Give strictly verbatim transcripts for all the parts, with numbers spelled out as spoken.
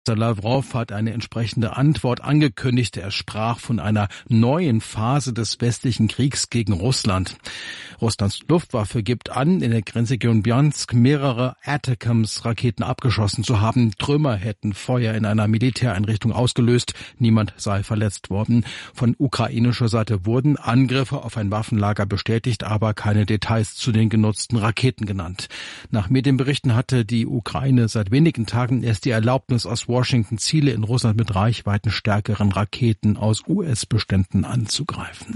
Lavrov hat eine entsprechende Antwort angekündigt. Er sprach von einer neuen Phase des westlichen Kriegs gegen Russland. Russlands Luftwaffe gibt an, in der Grenzregion Bryansk mehrere Atacms-Raketen abgeschossen zu haben. Trümmer hätten Feuer in einer Militäreinrichtung ausgelöst. Niemand sei verletzt worden. Von ukrainischer Seite wurden Angriffe auf ein Waffenlager bestätigt, aber keine Details zu den genutzten Raketen genannt. Nach Medienberichten hatte die Ukraine seit wenigen Tagen erst die Erlaubnis aus Washington, Ziele in Russland mit reichweitenstärkeren Raketen aus U S-Beständen anzugreifen.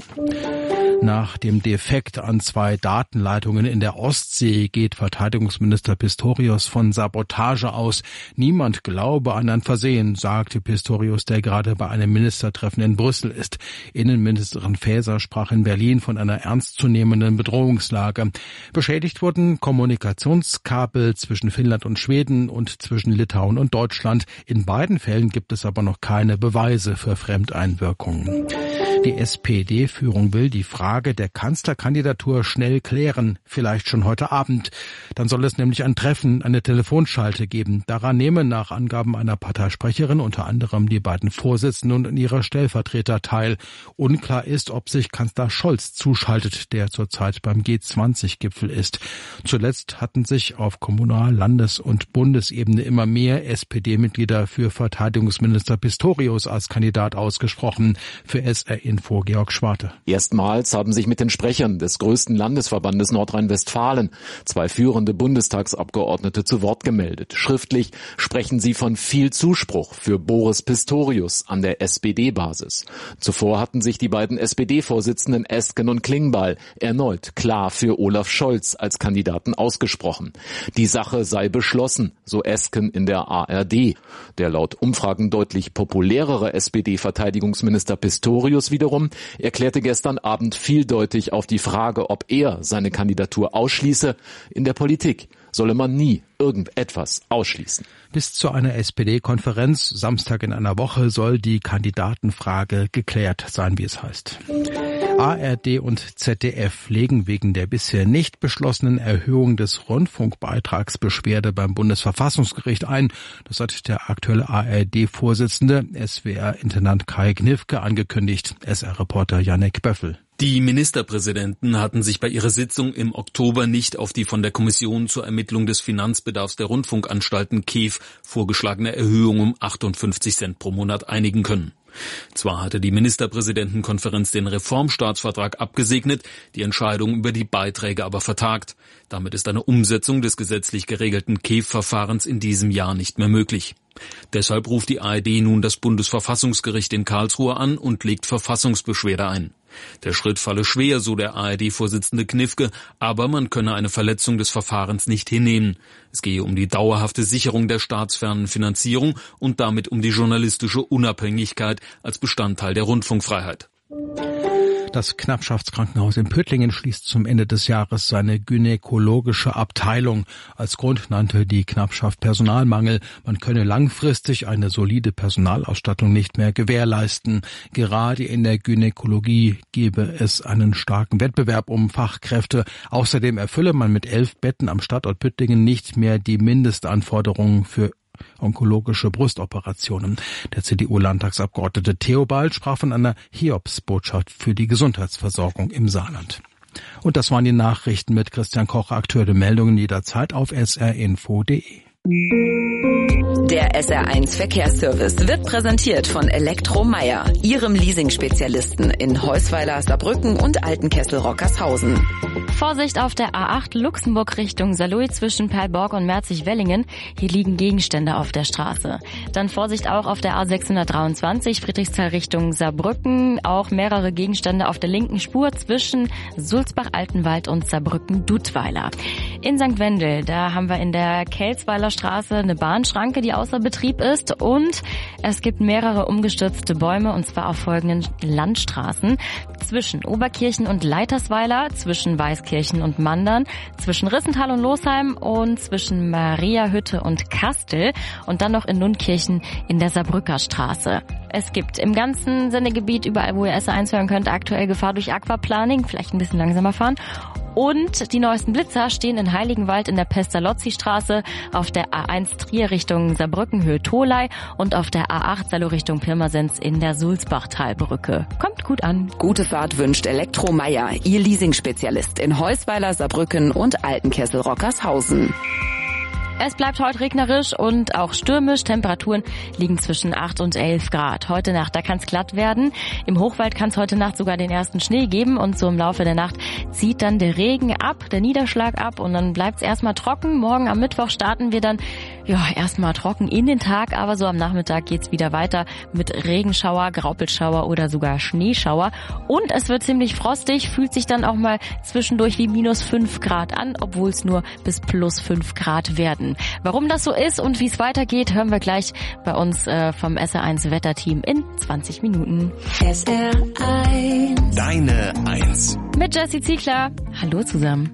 Nach dem Defekt an zwei Datenleitungen in der Ostsee geht Verteidigungsminister Pistorius von Sabotage aus. Niemand glaube an ein Versehen, sagte Pistorius, der gerade bei einem Ministertreffen in Brüssel ist. Innenministerin Faeser sprach in Berlin von einer ernstzunehmenden Bedrohungslage. Beschädigt wurden Kommunikationskabel zwischen Finnland und Schweden und zwischen Litauen und Deutschland. In beiden Fällen gibt es aber noch keine Beweise für Fremdeinwirkungen. Die S P D-Führung will die Frage der Kanzlerkandidatur schnell klären, vielleicht schon heute Abend. Dann soll es nämlich ein Treffen, eine Telefonschalte geben. Daran nehmen nach Angaben einer Parteisprecherin unter anderem die beiden Vorsitzenden und ihre Stellvertreter teil. Unklar ist, ob sich Kanzler Scholz zuschaltet, der zurzeit beim G zwanzig Gipfel ist. Zuletzt hatten sich auf Kommunal-, Landes- und Bundesebene immer mehr S P D-Mitglieder für Verteidigungsminister Pistorius als Kandidat ausgesprochen. Für S R Info Georg Schwarte. Erstmals haben sich mit den Sprechern des größten Landesverbandes Nordrhein-Westfalen zwei führende Bundestagsabgeordnete zu Wort gemeldet. Schriftlich sprechen sie von viel Zuspruch für Boris Pistorius an der S P D-Basis. Zuvor hatten sich die beiden S P D-Vorsitzenden Esken und Klingbeil erneut klar für Olaf Scholz als Kandidaten ausgesprochen. Die Sache sei beschlossen, so Esken in der A R D. Der laut Umfragen deutlich populärere S P D-Verteidigungsminister Pistorius wiederum erklärte gestern Abend vieldeutig auf die Frage, ob er seine Kandidatur ausschließe: In der Politik solle man nie irgendetwas ausschließen. Bis zu einer S P D-Konferenz Samstag in einer Woche soll die Kandidatenfrage geklärt sein, wie es heißt. A R D und Z D F legen wegen der bisher nicht beschlossenen Erhöhung des Rundfunkbeitrags Beschwerde beim Bundesverfassungsgericht ein. Das hat der aktuelle A R D-Vorsitzende, S W R-Intendant Kai Gnifke, angekündigt. S R-Reporter Janek Böffel. Die Ministerpräsidenten hatten sich bei ihrer Sitzung im Oktober nicht auf die von der Kommission zur Ermittlung des Finanzbedarfs der Rundfunkanstalten K E F vorgeschlagene Erhöhung um achtundfünfzig Cent pro Monat einigen können. Zwar hatte die Ministerpräsidentenkonferenz den Reformstaatsvertrag abgesegnet, die Entscheidung über die Beiträge aber vertagt. Damit ist eine Umsetzung des gesetzlich geregelten K E F-Verfahrens in diesem Jahr nicht mehr möglich. Deshalb ruft die A R D nun das Bundesverfassungsgericht in Karlsruhe an und legt Verfassungsbeschwerde ein. Der Schritt falle schwer, so der A R D-Vorsitzende Gnifke, aber man könne eine Verletzung des Verfahrens nicht hinnehmen. Es gehe um die dauerhafte Sicherung der staatsfernen Finanzierung und damit um die journalistische Unabhängigkeit als Bestandteil der Rundfunkfreiheit. Das Knappschaftskrankenhaus in Püttlingen schließt zum Ende des Jahres seine gynäkologische Abteilung. Als Grund nannte die Knappschaft Personalmangel. Man könne langfristig eine solide Personalausstattung nicht mehr gewährleisten. Gerade in der Gynäkologie gebe es einen starken Wettbewerb um Fachkräfte. Außerdem erfülle man mit elf Betten am Standort Püttlingen nicht mehr die Mindestanforderungen für onkologische Brustoperationen. Der C D U-Landtagsabgeordnete Theobald sprach von einer Hiobsbotschaft für die Gesundheitsversorgung im Saarland. Und das waren die Nachrichten mit Christian Koch. Aktuelle Meldungen jederzeit auf s r info punkt d e. Der S R eins Verkehrsservice wird präsentiert von Elektromeier, Ihrem Leasing-Spezialisten in Heusweiler, Saarbrücken und Altenkessel-Rockershausen. Vorsicht auf der A acht Luxemburg Richtung Saarlouis zwischen Perlborg und Merzig-Wellingen. Hier liegen Gegenstände auf der Straße. Dann Vorsicht auch auf der A sechshundertdreiundzwanzig Friedrichsthal Richtung Saarbrücken. Auch mehrere Gegenstände auf der linken Spur zwischen Sulzbach-Altenwald und Saarbrücken-Dudweiler. In Sankt Wendel, da haben wir in der Kelsweiler Straße eine Bahnschranke, die außer Betrieb ist, und es gibt mehrere umgestürzte Bäume, und zwar auf folgenden Landstraßen: zwischen Oberkirchen und Leitersweiler, zwischen Weißkirchen und Mandern, zwischen Rissenthal und Losheim und zwischen Mariahütte und Kastel und dann noch in Nundkirchen in der Saarbrücker Straße. Es gibt im ganzen Sendegebiet, überall wo ihr S R eins hören könnt, aktuell Gefahr durch Aquaplaning, vielleicht ein bisschen langsamer fahren. Und die neuesten Blitzer stehen in Heiligenwald in der Pestalozzi-Straße, auf der A eins Trier Richtung Saarbrücken Höhe Tholey und auf der A acht Salo Richtung Pirmasens in der Sulzbachtalbrücke. Kommt gut an. Gute Fahrt wünscht Elektro Meier, Ihr Leasing-Spezialist in Heusweiler, Saarbrücken und Altenkessel-Rockershausen. Es bleibt heute regnerisch und auch stürmisch. Temperaturen liegen zwischen acht und elf Grad. Heute Nacht, da kann es glatt werden. Im Hochwald kann es heute Nacht sogar den ersten Schnee geben und so im Laufe der Nacht zieht dann der Regen ab, der Niederschlag ab und dann bleibt es erstmal trocken. Morgen am Mittwoch starten wir dann ja erstmal trocken in den Tag, aber so am Nachmittag geht's wieder weiter mit Regenschauer, Graupelschauer oder sogar Schneeschauer. Und es wird ziemlich frostig, fühlt sich dann auch mal zwischendurch wie minus fünf Grad an, obwohl es nur bis plus fünf Grad werden. Warum das so ist und wie es weitergeht, hören wir gleich bei uns äh, vom S R eins Wetterteam in zwanzig Minuten. S R eins. Deine Eins. Mit Jessie Ziegler. Hallo zusammen.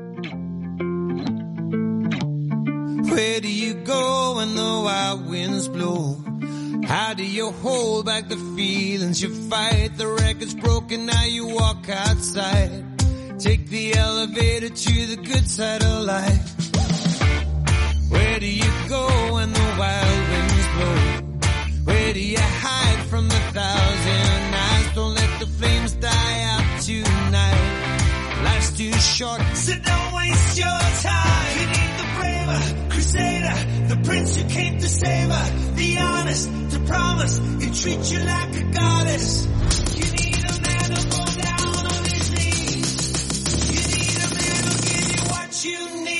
Where do you go when the wild winds blow? How do you hold back the feelings you fight? The record's broken, now you walk outside. Take the elevator to the good side of life. Where do you go when the wild winds blow? Where do you hide from the thousand eyes? Don't let the flames die out tonight. Life's too short, so don't waste your time. You need the braver crusader, the prince who came to save her, the honest to promise he'll treat you like a goddess. You need a man who'll go down on his knees. You need a man who'll give you what you need.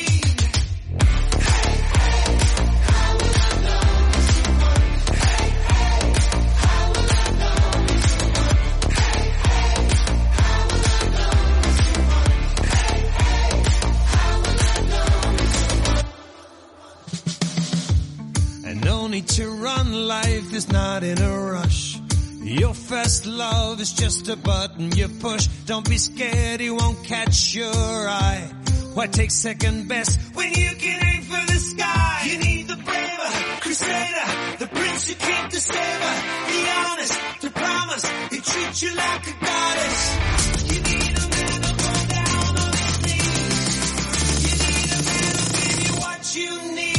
No need to run, life is not in a rush. Your first love is just a button you push. Don't be scared, he won't catch your eye. Why take second best when you can aim for the sky? You need the braver crusader, the prince who came to save her, the honest to promise he'll treat you like a goddess. You need a man who'll go down on his knees. You need a man who'll give you what you need.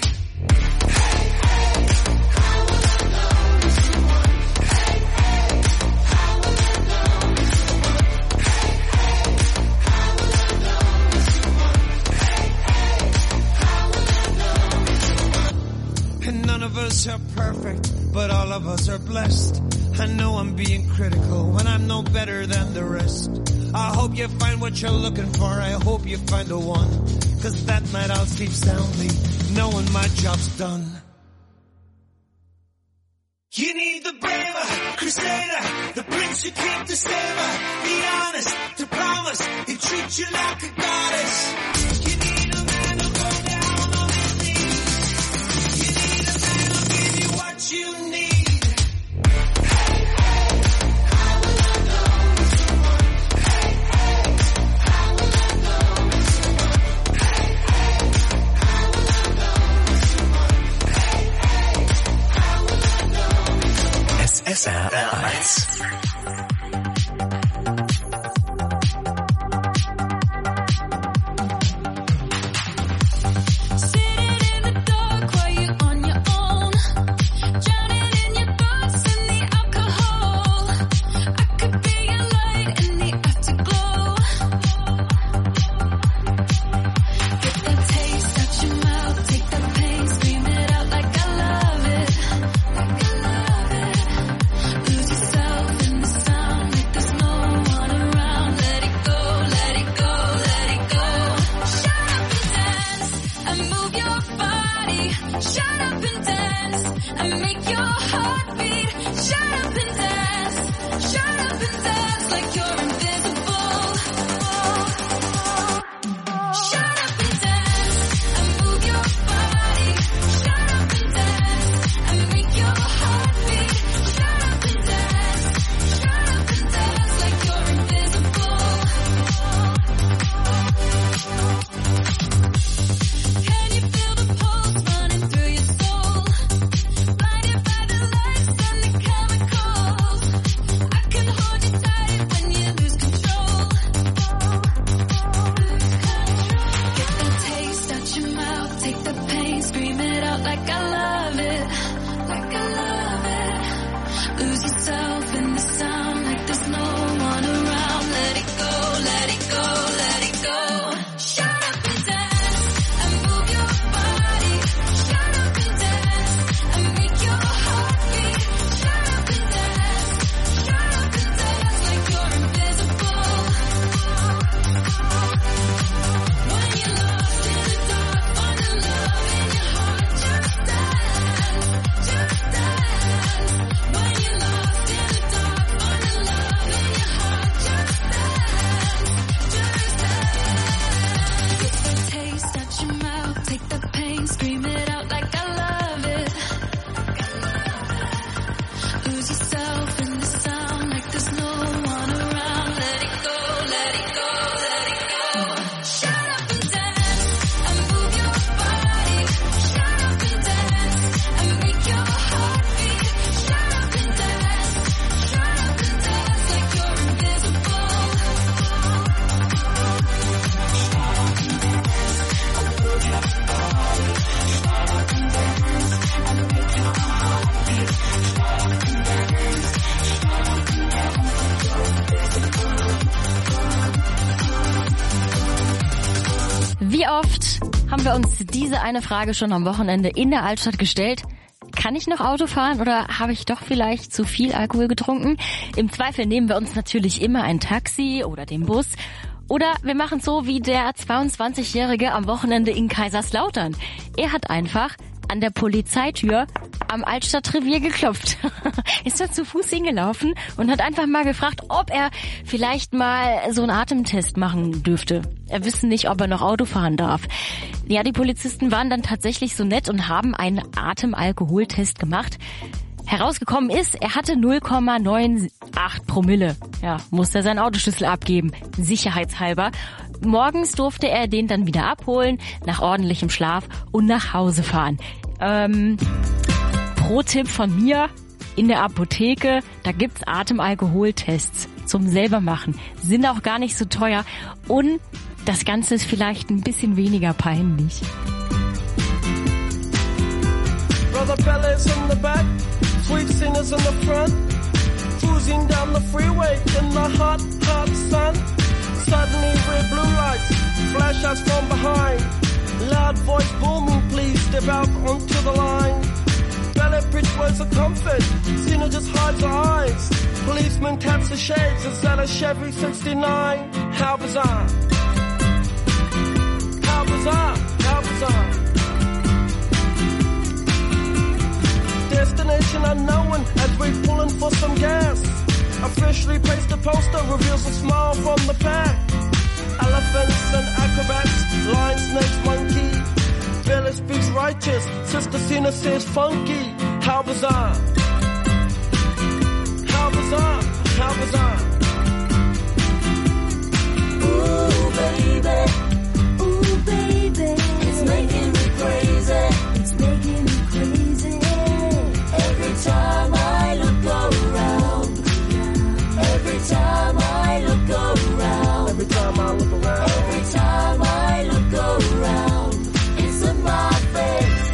None of us are perfect, but all of us are blessed. I know I'm being critical when I'm no better than the rest. I hope you find what you're looking for, I hope you find the one. Cause that night I'll sleep soundly, knowing my job's done. You need the braver crusader, the prince who came to save her, the honest to promise he'll treat you like a goddess. You need a man who'll go down on his knees. You need a man who'll give you what you need. S R eins. Can you feel the pulse running through your soul? Blinded by the lights and the Wie oft haben wir uns diese eine Frage schon am Wochenende in der Altstadt gestellt? Kann ich noch Auto fahren oder habe ich doch vielleicht zu viel Alkohol getrunken? Im Zweifel nehmen wir uns natürlich immer ein Taxi oder den Bus. Oder wir machen so wie der zweiundzwanzigjährige am Wochenende in Kaiserslautern. Er hat einfach an der Polizeitür am Altstadtrevier geklopft. Ist da zu Fuß hingelaufen und hat einfach mal gefragt, ob er vielleicht mal so einen Atemtest machen dürfte. Er wisse nicht, ob er noch Auto fahren darf. Ja, die Polizisten waren dann tatsächlich so nett und haben einen Atemalkoholtest gemacht. Herausgekommen ist, er hatte null Komma achtundneunzig Promille. Ja, musste er seinen Autoschlüssel abgeben, sicherheitshalber. Morgens durfte er den dann wieder abholen, nach ordentlichem Schlaf und nach Hause fahren. Ähm, Pro-Tipp von mir, in der Apotheke, da gibt's Atemalkoholtests zum selber machen. Sind auch gar nicht so teuer und das Ganze ist vielleicht ein bisschen weniger peinlich. Brother fellas in the back, sweet singers in the front, cruising down the freeway in the hot, hot sun. Suddenly red blue lights flash us from behind. Loud voice booming, please step out onto the line. Ballet bridge words of comfort, Cena just hides her eyes. Policeman taps the shades, is that a Chevy sixty-nine? How bizarre. How bizarre, how bizarre. Destination unknown as we're pulling for some gas. Officially placed a poster, reveals a smile from the pack. Elephants and acrobats, lion, snakes, monkey. Billy speaks righteous, Sister Cena says funky. How bizarre. How bizarre, how bizarre. Ooh, baby. Ooh, baby. It's making me crazy. It's making me crazy. Every time I look around. Every time I look around. Every time I look around. Every time I look around. It's in my face.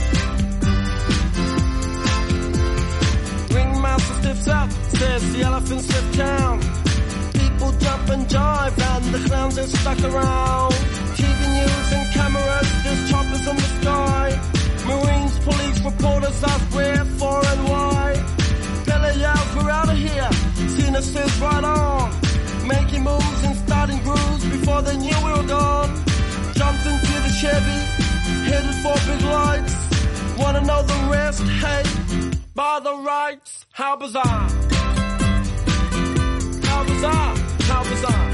Ringmaster stiffs up, says the elephants left town. People jump and jive and the clowns are stuck around. T V news and cameras, there's choppers in the sky. Marines, police, reporters ask where, for and why. Bella yells, we're out of here. Cena says right on. Making moves and starting grooves before they knew we were gone. Jumped into the Chevy, headed for big lights. Wanna know the rest? Hey, by the rights. How bizarre. How bizarre. How bizarre.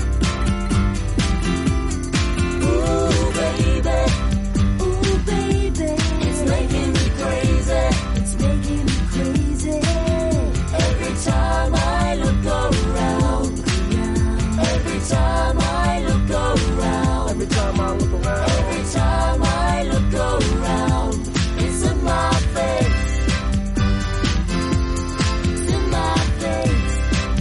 Ooh, baby. Ooh, baby. It's making me crazy. It's making me crazy. Every time I look around. Every time I look around. Every time I look around. Every time I look around. It's in my face. It's in my face.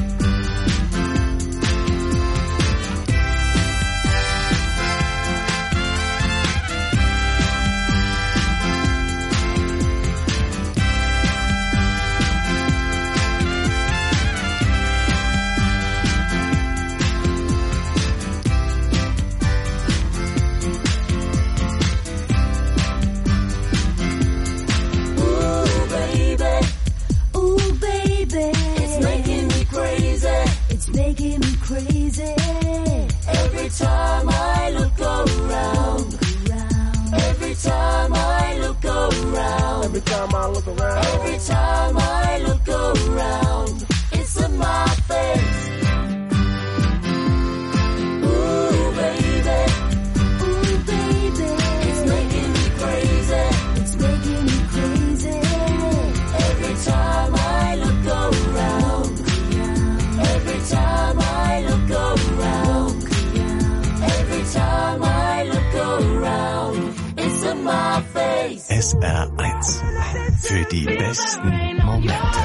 Making me crazy. Every time I look around. Every time I look around. Every time I look around. Every time I look around. It's in my face. Ooh, baby. Ooh, baby. It's making me crazy. It's making me crazy. Every time I look around. Every time I look around. Every time I look around. It's in my face. S R eins. Für die besten Momente.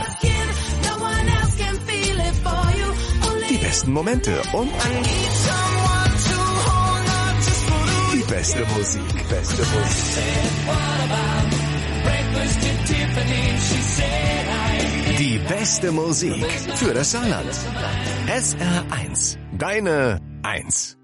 Die besten Momente und die beste Musik. Beste Musik. Die beste Musik für das Saarland. S R eins. Deine Eins.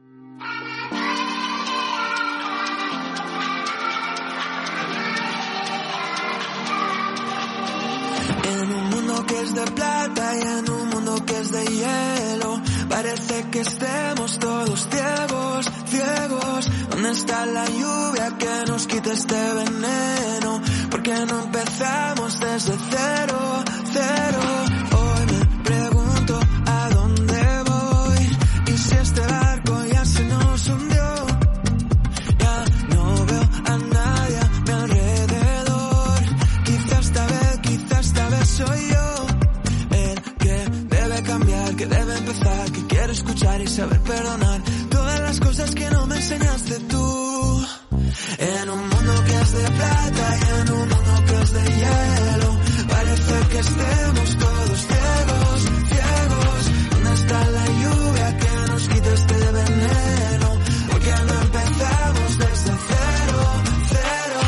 En un mundo que es de plata y en un mundo que es de hielo, parece que estemos todos ciegos, ciegos. ¿Dónde está la lluvia que nos quite este veneno? ¿Por qué no empezamos desde cero, cero? Hoy me pregunto a dónde voy y si este barco ya se nos hundió. Ya no veo a nadie a mi alrededor. Quizás esta vez, quizás esta vez soy yo el que debe cambiar, que debe empezar, que quiere escuchar y saber perdonar todas las cosas que no me enseñaste tú. En un mundo que es de plata y en un mundo que es de hielo, parece que estemos todos ciegos, ciegos. ¿Dónde está la lluvia que nos quita este veneno? ¿Por qué no empezamos desde cero, cero?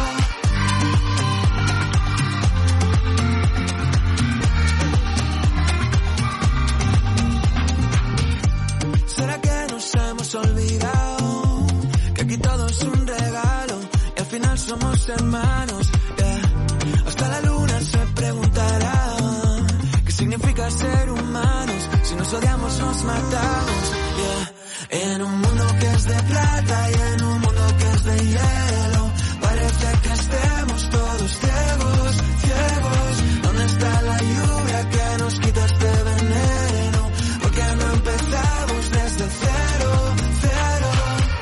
¿Será que nos hemos olvidado que aquí todo es un regalo y al final somos hermanos? Yeah. Hasta la luna se preguntará qué significa ser humanos. Si nos odiamos nos matamos. Yeah. En un mundo que es de plata y en un mundo que es de hielo, parece que estemos todos ciegos, ciegos. ¿Dónde está la lluvia que nos quita este veneno? ¿Por qué no empezamos desde cero, cero?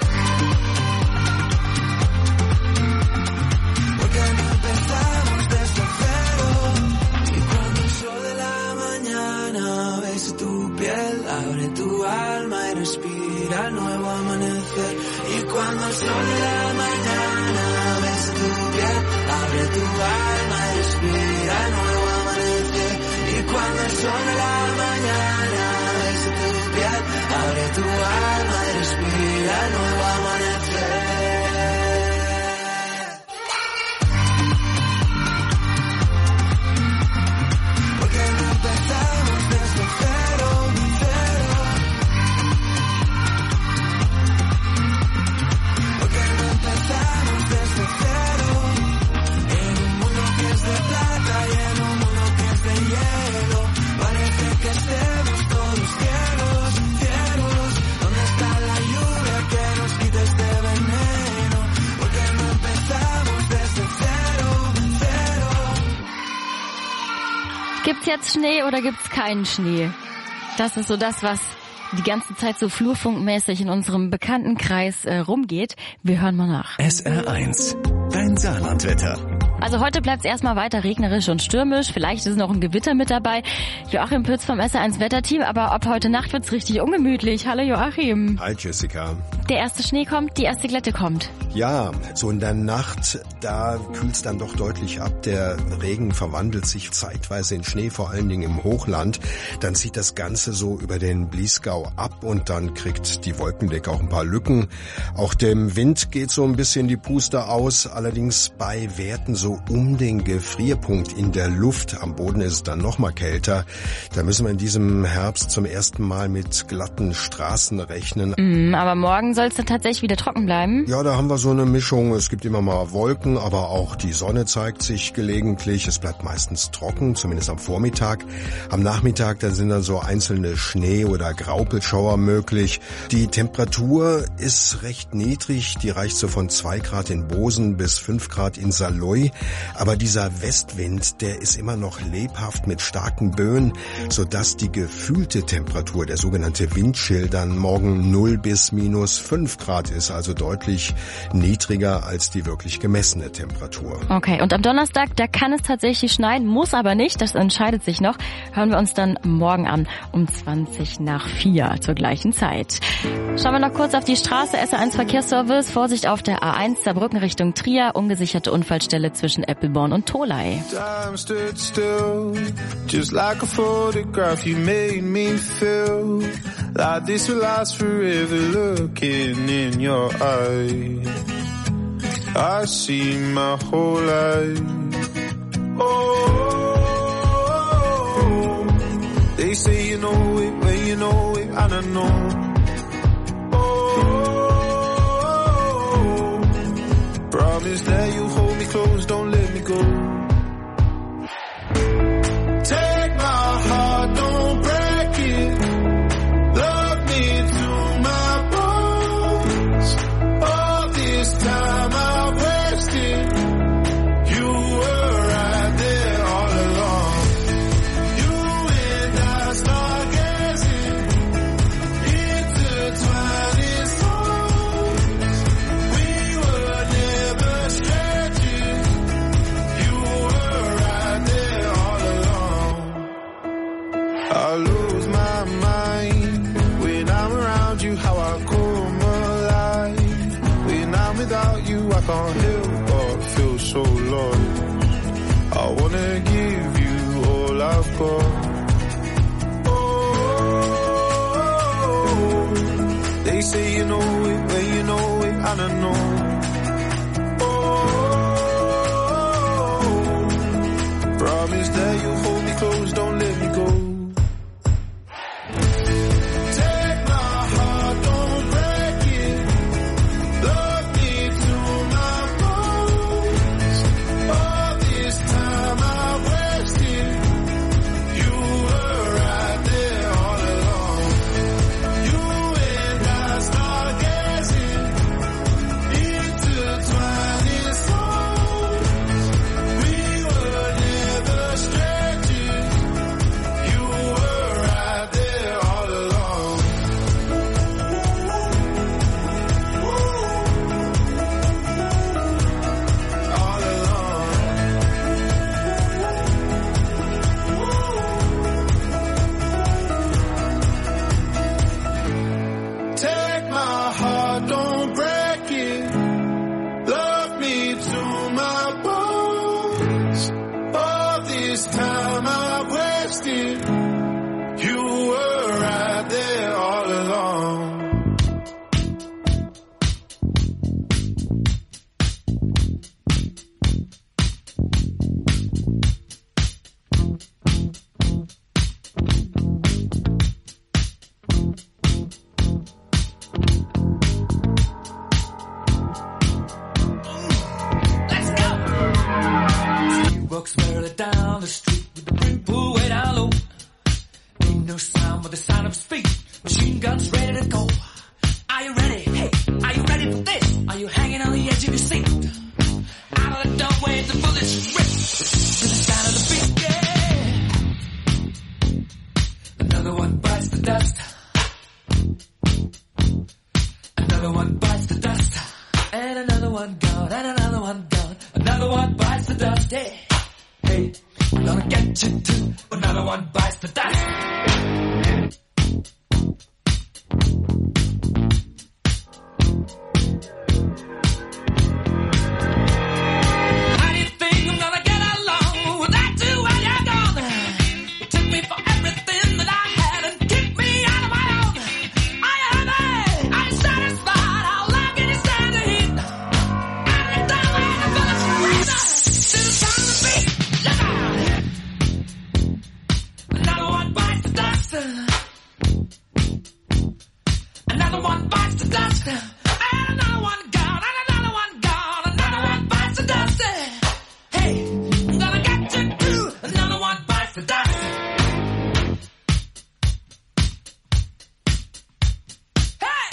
¿Por qué no empezamos desde cero? Y cuando el sol de la mañana besa tu piel, abre tu alma y respira el nuevo amanecer. Y cuando el sol de la mañana besa tu piel, abre tu alma y respira el nuevo amanecer. Y cuando el sol de la mañana besa tu piel, abre tu alma y respira el nuevo amanecer. ¿Por qué no empezamos desde cero, cero? ¿Por qué no empezamos desde cero? En un mundo que es de plata y en un mundo que es de hielo, parece que estemos todos ciegos, ciegos. ¿Dónde está la lluvia que nos quita este veneno? ¿Por qué no empezamos desde cero, cero? Gibt's jetzt Schnee oder gibt's keinen Schnee? Das ist so das, was die ganze Zeit so flurfunkmäßig in unserem Bekanntenkreis äh, rumgeht. Wir hören mal nach. S R eins. Dein Saarlandwetter. Also heute bleibt es erstmal weiter regnerisch und stürmisch. Vielleicht ist noch ein Gewitter mit dabei. Joachim Pütz vom S R eins Wetterteam. Aber ab heute Nacht wird's richtig ungemütlich. Hallo Joachim. Hi Jessica. Der erste Schnee kommt, die erste Glätte kommt. Ja, so in der Nacht, da kühlt's dann doch deutlich ab. Der Regen verwandelt sich zeitweise in Schnee, vor allen Dingen im Hochland. Dann zieht das Ganze so über den Bliesgau ab und dann kriegt die Wolkendecke auch ein paar Lücken. Auch dem Wind geht so ein bisschen die Puste aus, allerdings bei Werten so um den Gefrierpunkt in der Luft. Am Boden ist es dann noch mal kälter. Da müssen wir in diesem Herbst zum ersten Mal mit glatten Straßen rechnen. Mm, aber morgen soll es dann tatsächlich wieder trocken bleiben? Ja, da haben wir so eine Mischung. Es gibt immer mal Wolken, aber auch die Sonne zeigt sich gelegentlich. Es bleibt meistens trocken, zumindest am Vormittag. Am Nachmittag, da sind dann so einzelne Schnee- oder Graupelschauer möglich. Die Temperatur ist recht niedrig. Die reicht so von zwei Grad in Bosen bis fünf Grad in Saarlouis. Aber dieser Westwind, der ist immer noch lebhaft mit starken Böen, sodass die gefühlte Temperatur, der sogenannte Windchill, dann morgen null bis minus fünf Grad ist, also deutlich niedriger als die wirklich gemessene Temperatur. Okay, und am Donnerstag, da kann es tatsächlich schneien, muss aber nicht, das entscheidet sich noch. Hören wir uns dann morgen an um zwanzig nach vier zur gleichen Zeit. Schauen wir noch kurz auf die Straße, S R eins Verkehrsservice, Vorsicht auf der A eins, Saarbrücken Richtung Trier, ungesicherte Unfallstelle zwischen Eppelborn und Tholey. Time stood still, just like a photograph. You made me feel like this will last forever. Looking in your eyes, I see my whole life. Oh, say you know it, well you know it, and I know. Oh, promise that you'll hold me close, don't let me go. Take my heart, don't break it. Love me to my bones. All this time I've wasted. You were right there all along. You and I stargazing, intertwined in songs. We were never strangers. You were right there all along. I lose my mind when I'm around you, how I come alive. When I'm without you, I can't help but feel so lost. I wanna give you all I've got. Oh, they say you know it, well you know it, and I know. Oh, promise that you'll hold me close, don't let me go. Take my heart, don't break it. Love me to my bones. All this time I've wasted. You were right there all along. You and I stargazing, intertwined in songs. We were never strangers. You were right there all along. All along. Take my heart, don't break it. Love me to my bones. All this time I've wasted. You were right there all along. He walks merrily down the street with the brim pulled way down low. Ain't no sound but the sound of his feet. Machine guns ready to go. Are you ready? Hey, are you ready for this? Are you hanging on the edge of your seat? Out of the doorway, the bullets rip to the sound of the beat. Yeah. Another one bites the dust. Another one bites the dust. And another one gone. And another one gone. Another one bites the dust. Hey, hey, I'm gonna get you too. Another one bites the dust. How do you think I'm gonna get along without you when you're gone? You took me for everything that I had and kicked me out of my own. Are you happy? Are you satisfied? How long can you stand the heat? Every time I have a bullet to the sound of the beat. Look out! Another one bites the dust. Another one bites the dust. And another one gone. And another one gone. Another one bites the dust. Hey, I'm gonna get you too. Another one bites the dust. Hey!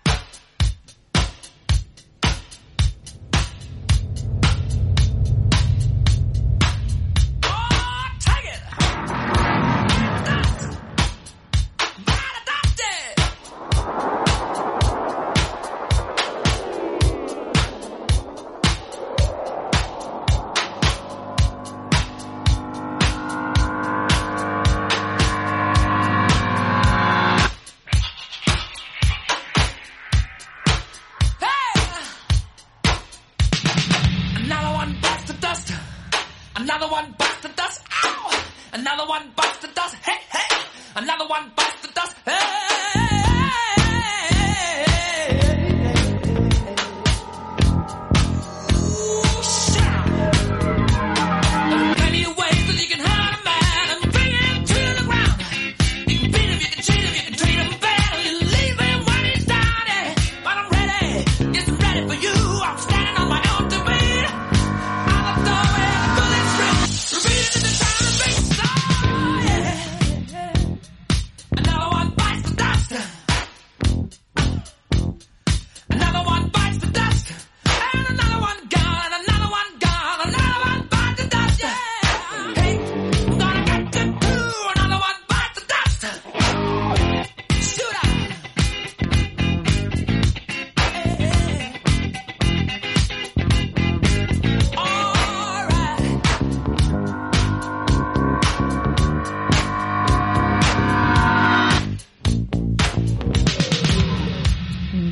Oh, take it! Dust! Gotta dust it! Hey! Another one bites the dust. Another one bites the dust. Ow! Another one bites the dust. Hey, hey! Another one bites the dust. Hey! There are plenty of ways that you can hurt a man and bring him to the ground.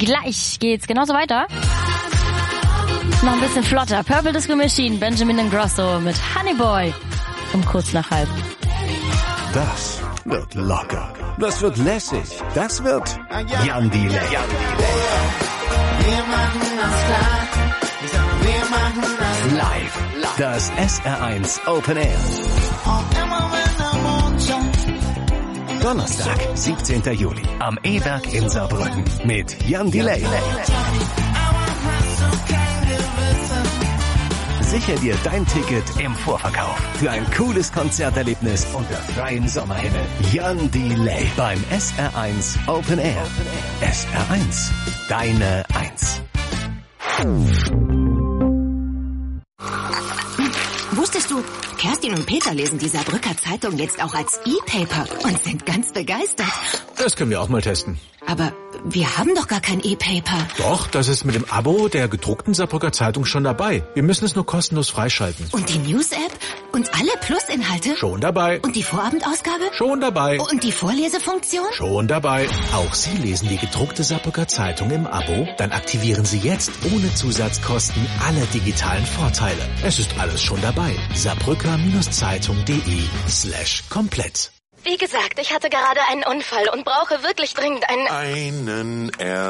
Gleich geht's genauso weiter. Noch ein bisschen flotter. Purple Disco Machine, Benjamin Ingrosso mit Honey Boy. Um kurz nach halb. Das wird locker. Das wird lässig. Das wird Jan Delay. Wir machen das klar. Wir machen das Live. Das S R eins Open Air. Donnerstag, siebzehnten Juli am E-Werk in Saarbrücken mit Jan Delay. Sicher dir dein Ticket im Vorverkauf für ein cooles Konzerterlebnis unter freiem Sommerhimmel. Jan Delay beim S R eins Open Air. S R eins, deine Eins. Wusstest du, Kerstin und Peter lesen die Saarbrücker Zeitung jetzt auch als E-Paper und sind ganz begeistert. Das können wir auch mal testen. Aber wir haben doch gar kein E-Paper. Doch, das ist mit dem Abo der gedruckten Saarbrücker Zeitung schon dabei. Wir müssen es nur kostenlos freischalten. Und die News-App? Und alle Plus-Inhalte? Schon dabei. Und die Vorabendausgabe? Schon dabei. Und die Vorlesefunktion? Schon dabei. Auch Sie lesen die gedruckte Saarbrücker Zeitung im Abo? Dann aktivieren Sie jetzt ohne Zusatzkosten alle digitalen Vorteile. Es ist alles schon dabei. Saarbrücker-Zeitung.de slash komplett. Wie gesagt, ich hatte gerade einen Unfall und brauche wirklich dringend einen... Einen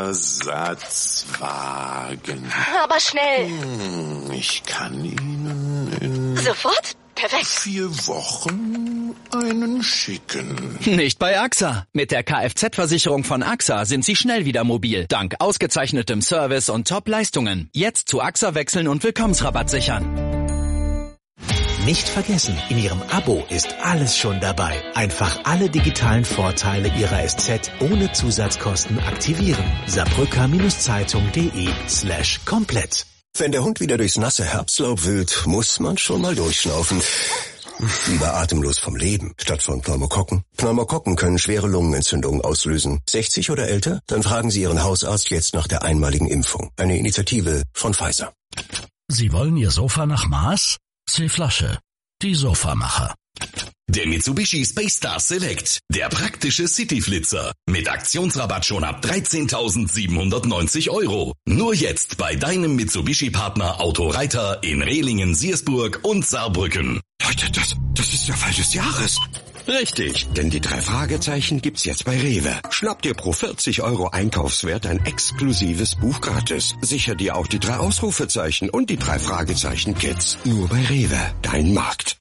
Ersatzwagen. Aber schnell. Hm, ich kann Ihnen in... Sofort? Perfekt. Vier Wochen einen schicken. Nicht bei AXA. Mit der Kfz-Versicherung von AXA sind Sie schnell wieder mobil. Dank ausgezeichnetem Service und Top-Leistungen. Jetzt zu AXA wechseln und Willkommensrabatt sichern. Nicht vergessen, in Ihrem Abo ist alles schon dabei. Einfach alle digitalen Vorteile Ihrer S Z ohne Zusatzkosten aktivieren. Saarbrücker-Zeitung.de slash komplett. Wenn der Hund wieder durchs nasse Herbstlaub wühlt, muss man schon mal durchschnaufen. Lieber atemlos vom Leben, statt von Pneumokokken. Pneumokokken können schwere Lungenentzündungen auslösen. sechzig oder älter? Dann fragen Sie Ihren Hausarzt jetzt nach der einmaligen Impfung. Eine Initiative von Pfizer. Sie wollen Ihr Sofa nach Maß? C-Flasche. Die Sofamacher. Der Mitsubishi Space Star Select. Der praktische Cityflitzer. Mit Aktionsrabatt schon ab dreizehntausendsiebenhundertneunzig Euro. Nur jetzt bei deinem Mitsubishi-Partner Autoreiter in Rehlingen, Siersburg und Saarbrücken. Leute, das, das ist der Fall des Jahres. Richtig, denn die drei Fragezeichen gibt's jetzt bei Rewe. Schnapp dir pro vierzig Euro Einkaufswert ein exklusives Buch gratis. Sicher dir auch die drei Ausrufezeichen und die drei Fragezeichen Kids. Nur bei Rewe, dein Markt.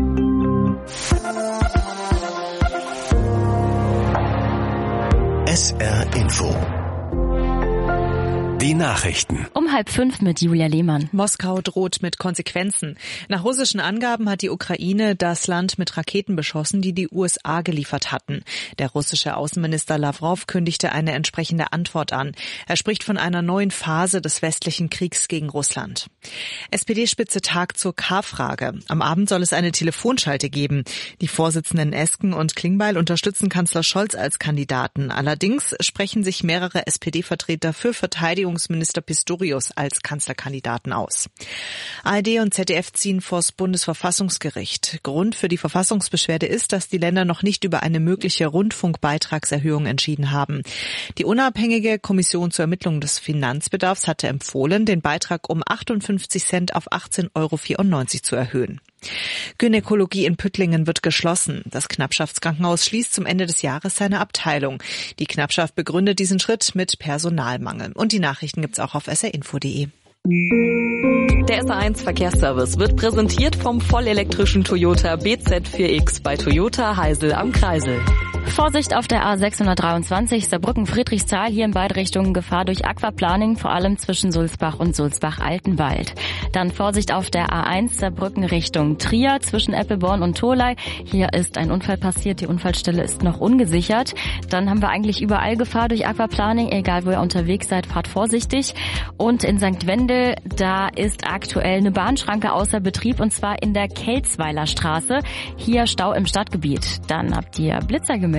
S R Info. Die Nachrichten. Um halb fünf mit Julia Lehmann. Moskau droht mit Konsequenzen. Nach russischen Angaben hat die Ukraine das Land mit Raketen beschossen, die die U S A geliefert hatten. Der russische Außenminister Lavrov kündigte eine entsprechende Antwort an. Er spricht von einer neuen Phase des westlichen Kriegs gegen Russland. S P D-Spitze tagt zur K-Frage. Am Abend soll es eine Telefonschalte geben. Die Vorsitzenden Esken und Klingbeil unterstützen Kanzler Scholz als Kandidaten. Allerdings sprechen sich mehrere S P D-Vertreter für Verteidigung Minister Pistorius als Kanzlerkandidaten aus. A R D und Z D F ziehen vors Bundesverfassungsgericht. Grund für die Verfassungsbeschwerde ist, dass die Länder noch nicht über eine mögliche Rundfunkbeitragserhöhung entschieden haben. Die unabhängige Kommission zur Ermittlung des Finanzbedarfs hatte empfohlen, den Beitrag um achtundfünfzig Cent auf achtzehn Euro vierundneunzig zu erhöhen. Gynäkologie in Püttlingen wird geschlossen. Das Knappschaftskrankenhaus schließt zum Ende des Jahres seine Abteilung. Die Knappschaft begründet diesen Schritt mit Personalmangel. Und die Nachrichten gibt's auch auf s r info punkt d e. Der S R eins Verkehrsservice wird präsentiert vom vollelektrischen Toyota B Z vier X bei Toyota Heisel am Kreisel. Vorsicht auf der A sechshundertdreiundzwanzig Saarbrücken-Friedrichsthal, hier in beide Richtungen Gefahr durch Aquaplaning, vor allem zwischen Sulzbach und Sulzbach-Altenwald. Dann Vorsicht auf der A eins Saarbrücken Richtung Trier zwischen Eppelborn und Tholey. Hier ist ein Unfall passiert, die Unfallstelle ist noch ungesichert. Dann haben wir eigentlich überall Gefahr durch Aquaplaning, egal wo ihr unterwegs seid, fahrt vorsichtig. Und in Sankt Wendel, da ist aktuell eine Bahnschranke außer Betrieb und zwar in der Kelzweiler Straße. Hier Stau im Stadtgebiet. Dann habt ihr Blitzer gemeldet.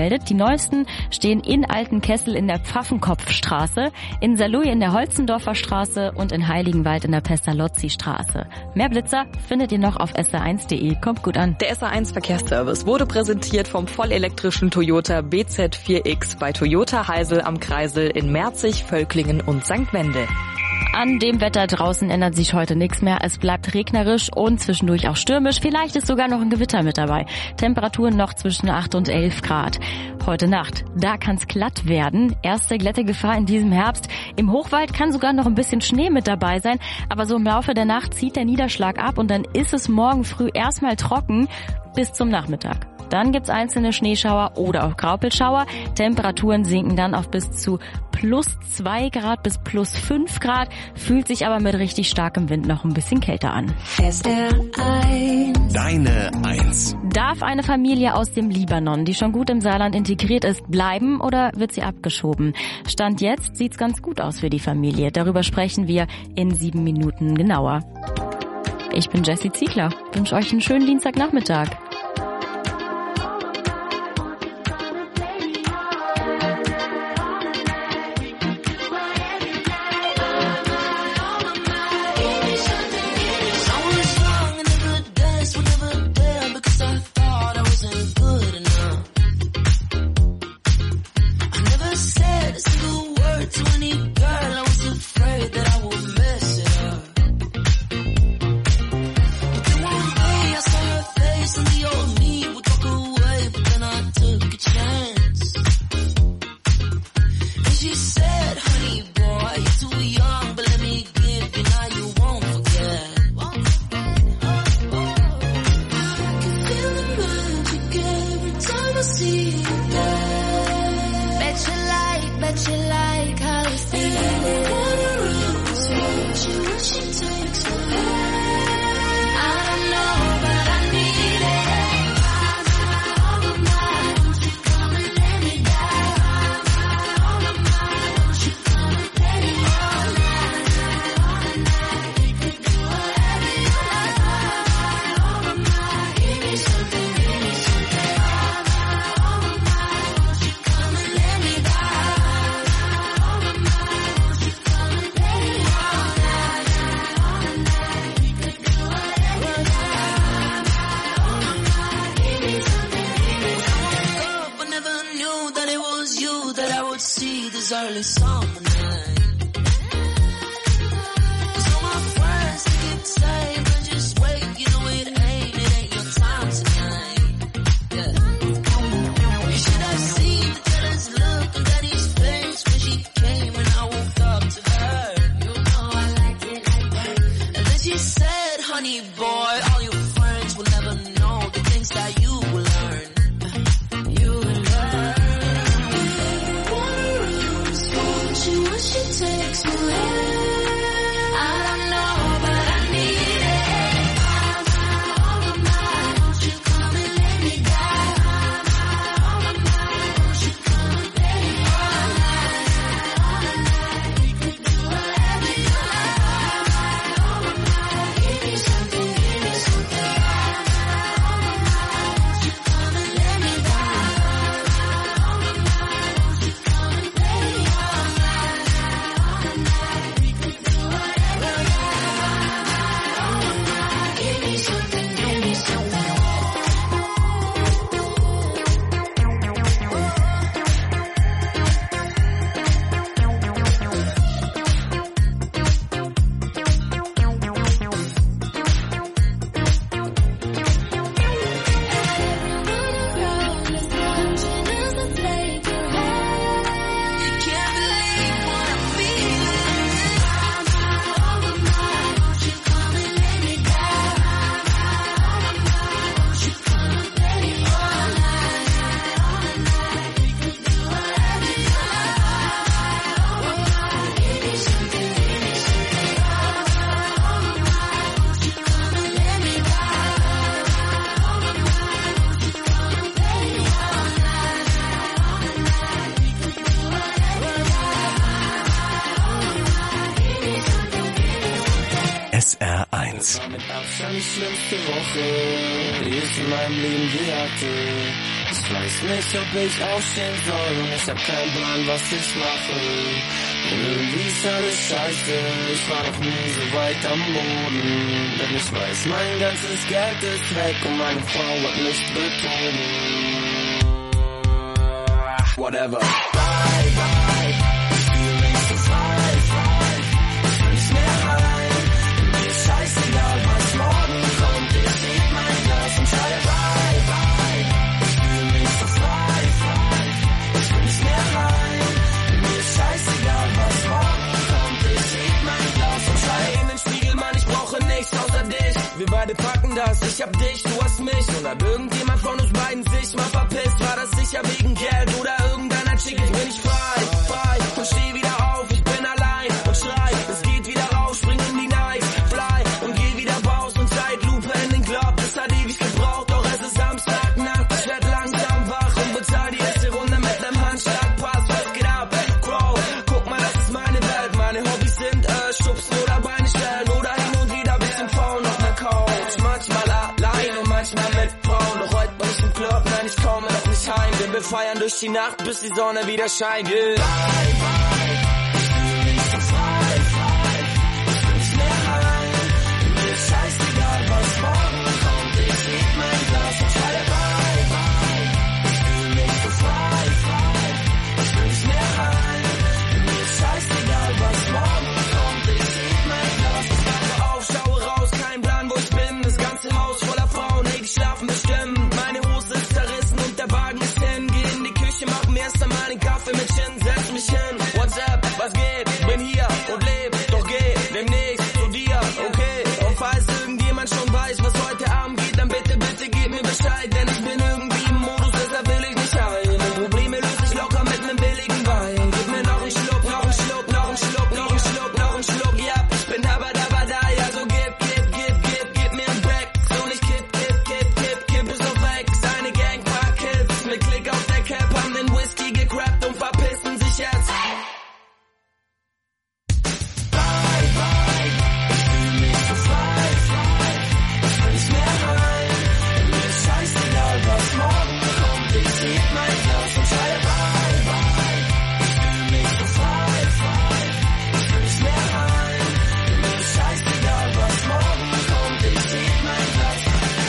gemeldet. Die neuesten stehen in Altenkessel in der Pfaffenkopfstraße, in Saarlouis in der Holzendorfer Straße und in Heiligenwald in der Pestalozzi-Straße. Mehr Blitzer findet ihr noch auf S R eins Punkt de. Kommt gut an. Der S R eins Verkehrsservice wurde präsentiert vom vollelektrischen Toyota B Z vier X bei Toyota Heisel am Kreisel in Merzig, Völklingen und Sankt Wendel. An dem Wetter draußen ändert sich heute nichts mehr. Es bleibt regnerisch und zwischendurch auch stürmisch. Vielleicht ist sogar noch ein Gewitter mit dabei. Temperaturen noch zwischen acht und elf Grad. Heute Nacht, da kann's glatt werden. Erste Glättegefahr in diesem Herbst. Im Hochwald kann sogar noch ein bisschen Schnee mit dabei sein. Aber so im Laufe der Nacht zieht der Niederschlag ab und dann ist es morgen früh erstmal trocken bis zum Nachmittag. Dann gibt's einzelne Schneeschauer oder auch Graupelschauer. Temperaturen sinken dann auf bis zu plus zwei Grad bis plus fünf Grad. Fühlt sich aber mit richtig starkem Wind noch ein bisschen kälter an. S R eins. Deine Eins. Darf eine Familie aus dem Libanon, die schon gut im Saarland integriert ist, bleiben oder wird sie abgeschoben? Stand jetzt sieht's ganz gut aus für die Familie. Darüber sprechen wir in sieben Minuten genauer. Ich bin Jessie Ziegler. Wünsche euch einen schönen Dienstagnachmittag. S R eins. Mit Abstand die schlimmste Woche, die ich in meinem Leben je hatte. Ich Ich weiß nicht, ob ich aufstehen soll und ich hab keinen Plan, was ich mache. Und irgendwie ist alles scheiße, ich war noch nie so weit am Boden. Denn ich weiß, mein ganzes Geld ist weg und meine Frau hat mich betrogen. Whatever. Bye, bye, ich fühl mich so frei, frei. Ich will nicht mehr rein, mir ist scheißegal, was morgen kommt. Ich heb mein Glas und schreie bye, bye. Ich fühl mich so frei, frei. Ich will nicht mehr rein, mir ist scheißegal, was morgen kommt. Ich heb mein Glas und schreie in den Spiegel, Mann, ich brauche nichts außer dich. Wir beide packen das, ich hab dich, du hast mich. Und hat irgendjemand von uns beiden sich mal verpisst? War das sicher wegen Geld oder irgendeiner Chick? Ich bin nicht frei, frei und steh wieder auf. Ich bin allein und schrei, es geht wieder raus, spring in die Night, fly und geh wieder raus und Zeitlupe in den Club. Das hat ewig gebraucht, doch es ist Samstagnacht. Ich werd langsam wach und bezahl die erste Runde mit nem Handschlagpass. Was geht ab, Bro? Guck mal, das ist meine Welt. Meine Hobbys sind äh, Schubsen oder Beine stellen oder hin und wieder bisschen faul auf der Couch. Manchmal allein und manchmal mit Frauen. Doch heute bin ich im Club, nein, ich komme noch nicht heim. Denn wir feiern durch die Nacht, bis die Sonne wieder scheint. Yeah. Bye, bye, ich fühl mich so frei, frei. Ich will nicht mehr rein, mir ist scheißegal, was morgen kommt. Ich heb mein Glas und schreie bye, bye. Ich fühl mich so frei, frei. Ich will nicht mehr rein, mir ist scheißegal, was morgen kommt. Ich heb mein Glas, ich wache auf, schaue raus, kein Plan, wo ich bin. Das ganze Haus voller Frauen, hey, die schlafen bestimmt. Meine Hose ist zerrissen und der Wagen ist hin. Geh in die Küche, mach mir erst einmal den Kaffee mit Gin, setz mich hin. What's up, was geht? Bin hier und leb, doch geh demnächst zu dir, okay? Und falls irgendjemand schon weiß, was heute Abend geht, dann bitte, bitte gib mir Bescheid. Denn ich bin irgendwie im Modus, deshalb will ich nicht heilen. Probleme löse ich locker mit nem billigen Wein. Gib mir noch einen Schluck, noch einen Schluck, noch einen Schluck, noch einen Schluck, noch einen Schluck. Ja, ich bin dabei, dabei, da, ja, so gib, gib, gib, gib, gib mir ein Back. So nicht kipp, kipp, kipp, kipp, kipp es so weg. Seine Gang, paar Kids mit Klick auf der Cap, haben den Whisky gecrappt und verpissen sich jetzt. Bye, bye, ich fühl mich so frei, frei. Ich will nicht mehr rein, mir ist scheißegal, was morgen kommt. Ich heb mein Glas und schreie bye, bye. Ich fühl mich so frei, frei. Ich will nicht mehr rein, mir ist scheißegal, was morgen kommt. Ich heb mein Glas.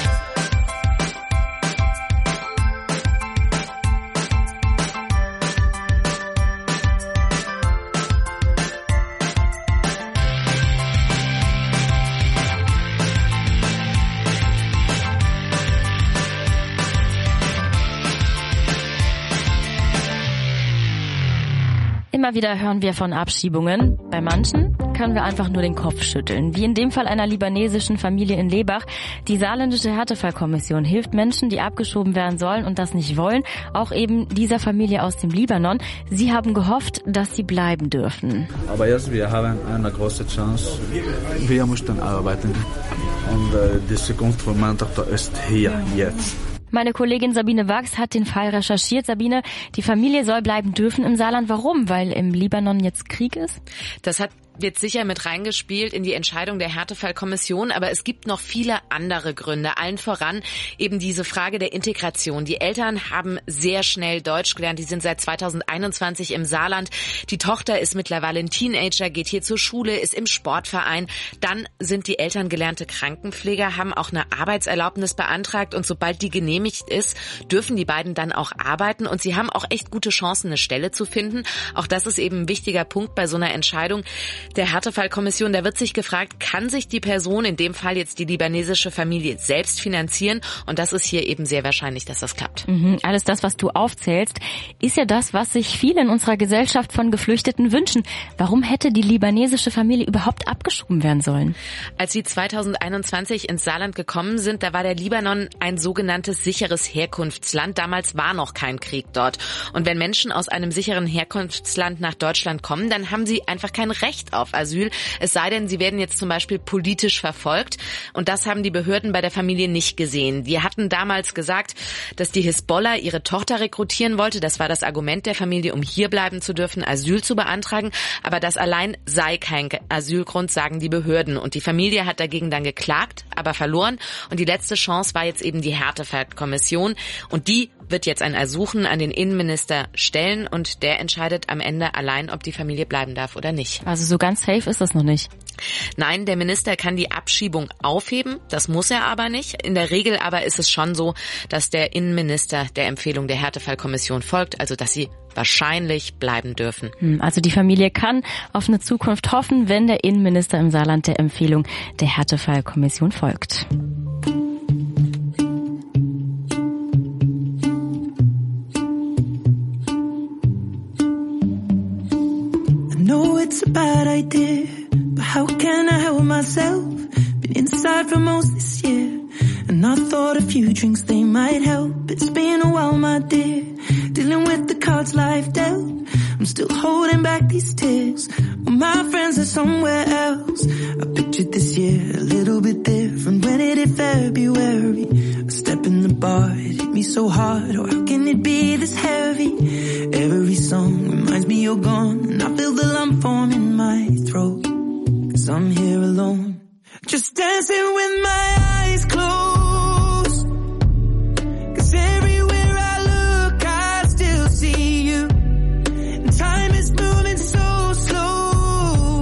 Immer wieder hören wir von Abschiebungen. Bei manchen können wir einfach nur den Kopf schütteln. Wie in dem Fall einer libanesischen Familie in Lebach. Die saarländische Härtefallkommission hilft Menschen, die abgeschoben werden sollen und das nicht wollen. Auch eben dieser Familie aus dem Libanon. Sie haben gehofft, dass sie bleiben dürfen. Aber jetzt, wir haben eine große Chance. Wir mussten arbeiten. Und äh, die Zukunft von meiner Tochter ist hier, jetzt. Meine Kollegin Sabine Wachs hat den Fall recherchiert. Sabine, die Familie soll bleiben dürfen im Saarland. Warum? Weil im Libanon jetzt Krieg ist? Das hat jetzt sicher mit reingespielt in die Entscheidung der Härtefallkommission, aber es gibt noch viele andere Gründe. Allen voran eben diese Frage der Integration. Die Eltern haben sehr schnell Deutsch gelernt. Die sind seit zweitausendeinundzwanzig im Saarland. Die Tochter ist mittlerweile ein Teenager, geht hier zur Schule, ist im Sportverein. Dann sind die Eltern gelernte Krankenpfleger, haben auch eine Arbeitserlaubnis beantragt und sobald die genehmigt ist, dürfen die beiden dann auch arbeiten und sie haben auch echt gute Chancen, eine Stelle zu finden. Auch das ist eben ein wichtiger Punkt bei so einer Entscheidung der Härtefallkommission. Da wird sich gefragt, kann sich die Person, in dem Fall jetzt die libanesische Familie, selbst finanzieren? Und das ist hier eben sehr wahrscheinlich, dass das klappt. Mhm, alles das, was du aufzählst, ist ja das, was sich viele in unserer Gesellschaft von Geflüchteten wünschen. Warum hätte die libanesische Familie überhaupt abgeschoben werden sollen? Als sie zweitausendeinundzwanzig ins Saarland gekommen sind, da war der Libanon ein sogenanntes sicheres Herkunftsland. Damals war noch kein Krieg dort. Und wenn Menschen aus einem sicheren Herkunftsland nach Deutschland kommen, dann haben sie einfach kein Recht auf Asyl, es sei denn, sie werden jetzt zum Beispiel politisch verfolgt. Und das haben die Behörden bei der Familie nicht gesehen. Die hatten damals gesagt, dass die Hisbollah ihre Tochter rekrutieren wollte. Das war das Argument der Familie, um hier bleiben zu dürfen, Asyl zu beantragen. Aber das allein sei kein Asylgrund, sagen die Behörden. Und die Familie hat dagegen dann geklagt, aber verloren. Und die letzte Chance war jetzt eben die Härtefallkommission. Und die wird jetzt ein Ersuchen an den Innenminister stellen und der entscheidet am Ende allein, ob die Familie bleiben darf oder nicht. Also so ganz safe ist das noch nicht. Nein, der Minister kann die Abschiebung aufheben, das muss er aber nicht. In der Regel aber ist es schon so, dass der Innenminister der Empfehlung der Härtefallkommission folgt, also dass sie wahrscheinlich bleiben dürfen. Also die Familie kann auf eine Zukunft hoffen, wenn der Innenminister im Saarland der Empfehlung der Härtefallkommission folgt. know it's a bad idea, but how can I help myself? Been inside for most this year, and I thought a few drinks, they might help. It's been a while, my dear, dealing with the cards life dealt. I'm still holding back these tears, well, my friends are somewhere else. I pictured this year a little bit different when it hit February. A step in the bar, it hit me so hard, or how can it be this heavy? Every song reminds me you're gone, and I feel the lump form in my throat, 'cause I'm here alone, just dancing with my eyes closed. 'Cause everywhere I look, I still see you, and time is moving so slow,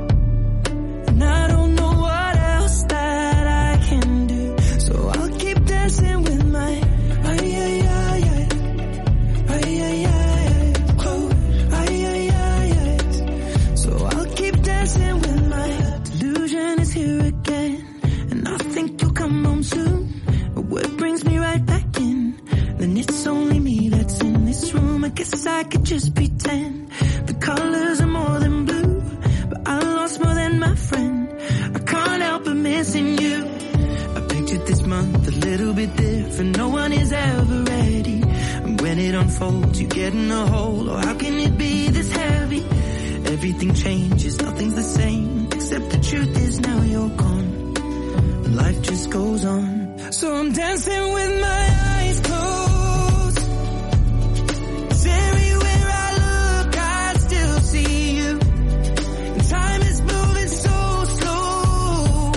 and I don't know what else that I can do, so I'll keep dancing with my ay ay ay ay ay ay ay close ay ay ay ay. So I'll keep dancing with my delusion is here again, and I think you'll come home soon. A word brings me right back in, then it's only me that's in this room. I guess I could just pretend the colors are more than blue, but I lost more than my friend. I can't help but missing you. I pictured this month a little bit different, no one is ever ready, and when it unfolds you get in a hole, or how can it be this heavy? Everything changes, nothing's the same, except the truth is now you're gone, and life just goes on. So I'm dancing with my eyes closed, 'cause everywhere I look I still see you, and time is moving so slow,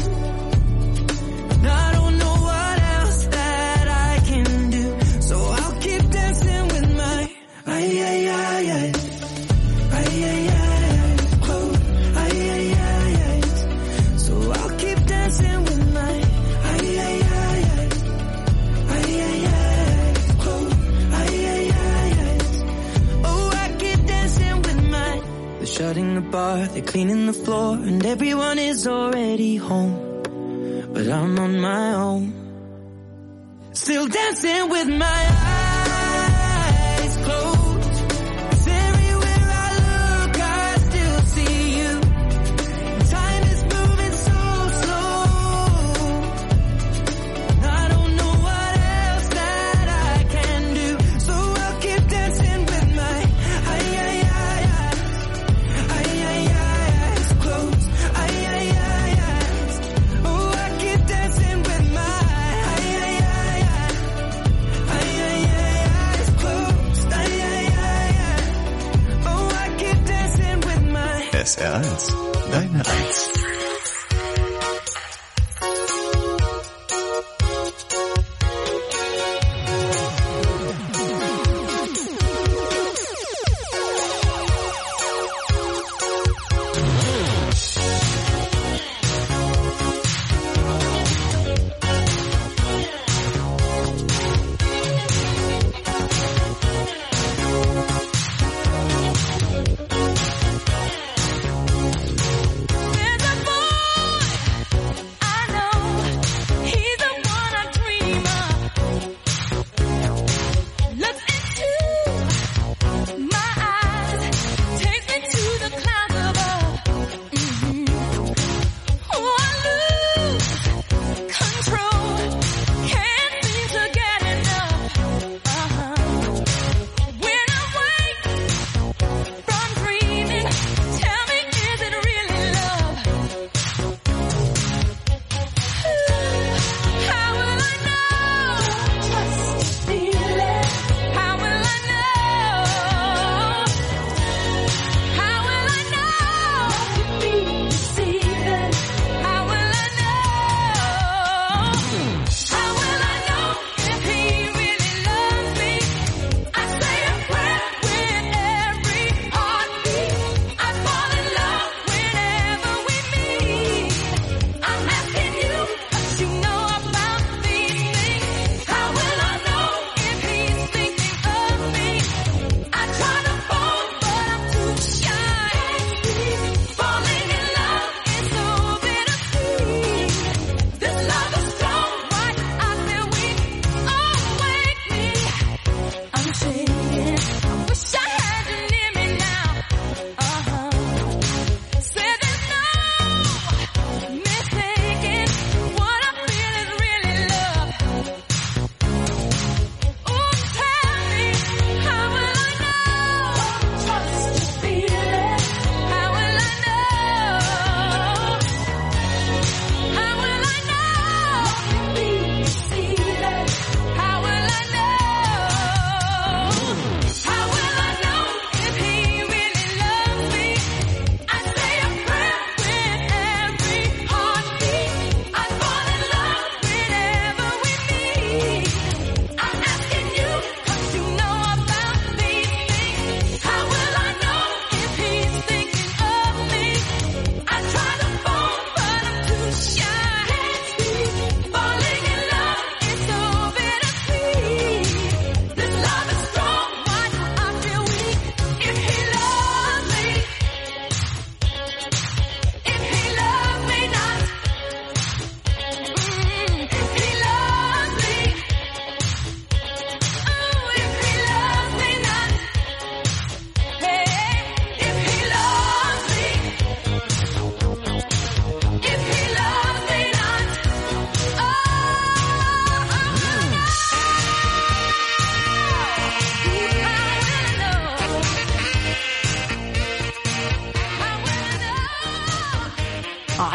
and I don't know what else that I can do, so I'll keep dancing with my ay ay ay ay ay ay ay close ay ay ay ay. So I'll keep dancing with my ay ay ay ay ay ay ay close ay ay ay ay. Oh, I keep dancing with my. They're shutting the bar, they're cleaning the floor, and everyone is already home, but I'm on my own, still dancing with my eyes closed. 'Cause everywhere I look I still see you, time is moving so slow, and I don't know what else that I can do, so I'll keep dancing with my ay ay ay ay ay ay ay close ay ay ay ay. Oh, I keep dancing with my ay ay ay ay ay ay ay close ay ay ay ay. Oh, I keep dancing with my. S R eins, deine Eins. Hands up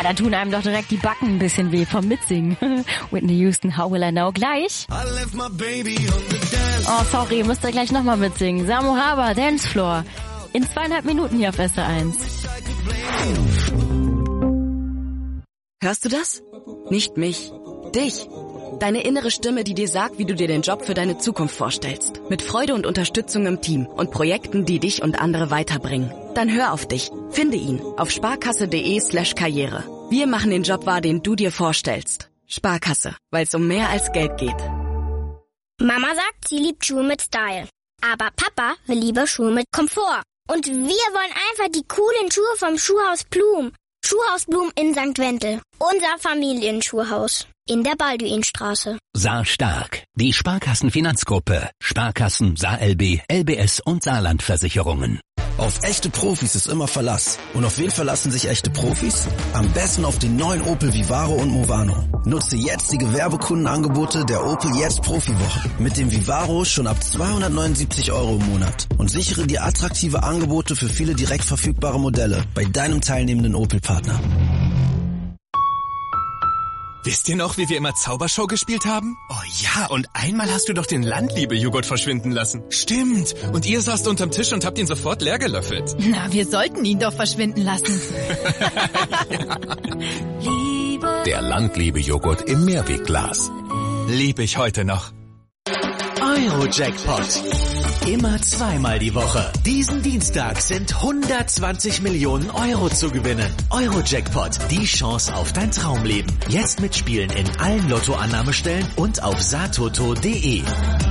da tun einem doch direkt die Backen ein bisschen weh vom Mitsingen. Whitney Houston, How Will I Know, gleich. Oh, sorry, müsst ihr gleich nochmal mitsingen. Samo Haber, Dancefloor. In zweieinhalb Minuten hier auf S R eins. Hörst du das? Nicht mich. Dich. Deine innere Stimme, die dir sagt, wie du dir den Job für deine Zukunft vorstellst. Mit Freude und Unterstützung im Team und Projekten, die dich und andere weiterbringen. Dann hör auf dich. Finde ihn auf sparkasse.de slash Karriere. Wir machen den Job wahr, den du dir vorstellst. Sparkasse, weil es um mehr als Geld geht. Mama sagt, sie liebt Schuhe mit Style. Aber Papa will lieber Schuhe mit Komfort. Und wir wollen einfach die coolen Schuhe vom Schuhhaus Blum. Schuhhaus Blum in Sankt Wendel. Unser Familienschuhhaus. In der Balduinstraße. Saar Stark, die Sparkassenfinanzgruppe, Sparkassen, Saar L B, L B S und Saarlandversicherungen. Auf echte Profis ist immer Verlass. Und auf wen verlassen sich echte Profis? Am besten auf den neuen Opel Vivaro und Movano. Nutze jetzt die Gewerbekundenangebote der Opel Jetzt Profiwoche. Mit dem Vivaro schon ab zweihundertneunundsiebzig Euro im Monat. Und sichere dir attraktive Angebote für viele direkt verfügbare Modelle bei deinem teilnehmenden Opel-Partner. Wisst ihr noch, wie wir immer Zaubershow gespielt haben? Oh ja, und einmal hast du doch den Landliebe-Joghurt verschwinden lassen. Stimmt. Und ihr saßt unterm Tisch und habt ihn sofort leer gelöffelt. Na, wir sollten ihn doch verschwinden lassen. Ja. Der Landliebe-Joghurt im Mehrwegglas. Liebe ich heute noch. Euro-Jackpot. Immer zweimal die Woche. Diesen Dienstag sind hundertzwanzig Millionen Euro zu gewinnen. Euro-Jackpot, die Chance auf dein Traumleben. Jetzt mitspielen in allen Lottoannahmestellen und auf saartoto punkt de.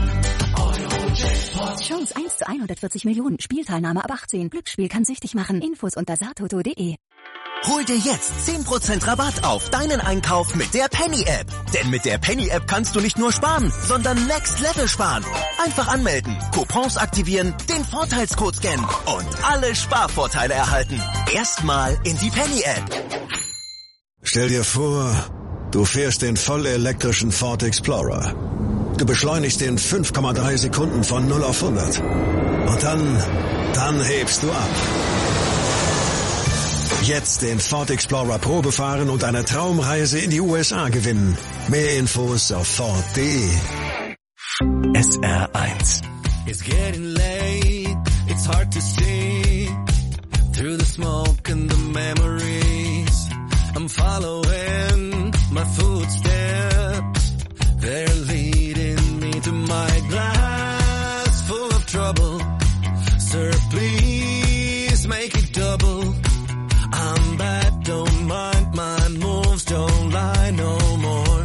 Chance eins zu hundertvierzig Millionen. Spielteilnahme ab achtzehn. Glücksspiel kann süchtig machen. Infos unter saartoto punkt de. Hol dir jetzt zehn Prozent Rabatt auf deinen Einkauf mit der Penny-App. Denn mit der Penny-App kannst du nicht nur sparen, sondern Next Level sparen. Einfach anmelden, Coupons aktivieren, den Vorteilscode scannen und alle Sparvorteile erhalten. Erstmal in die Penny-App. Stell dir vor, du fährst den vollelektrischen Ford Explorer. Du beschleunigst in fünf Komma drei Sekunden von null auf hundert. Und dann, dann hebst du ab. Jetzt den Ford Explorer Probe fahren und eine Traumreise in die U S A gewinnen. Mehr Infos auf ford punkt de. S R eins. It's getting late, it's hard to see through the smoke and the memories. I'm following my footsteps, they're leading me to my glass full of trouble. Sir, please make it double. I'm bad, don't mind my moves, don't lie no more.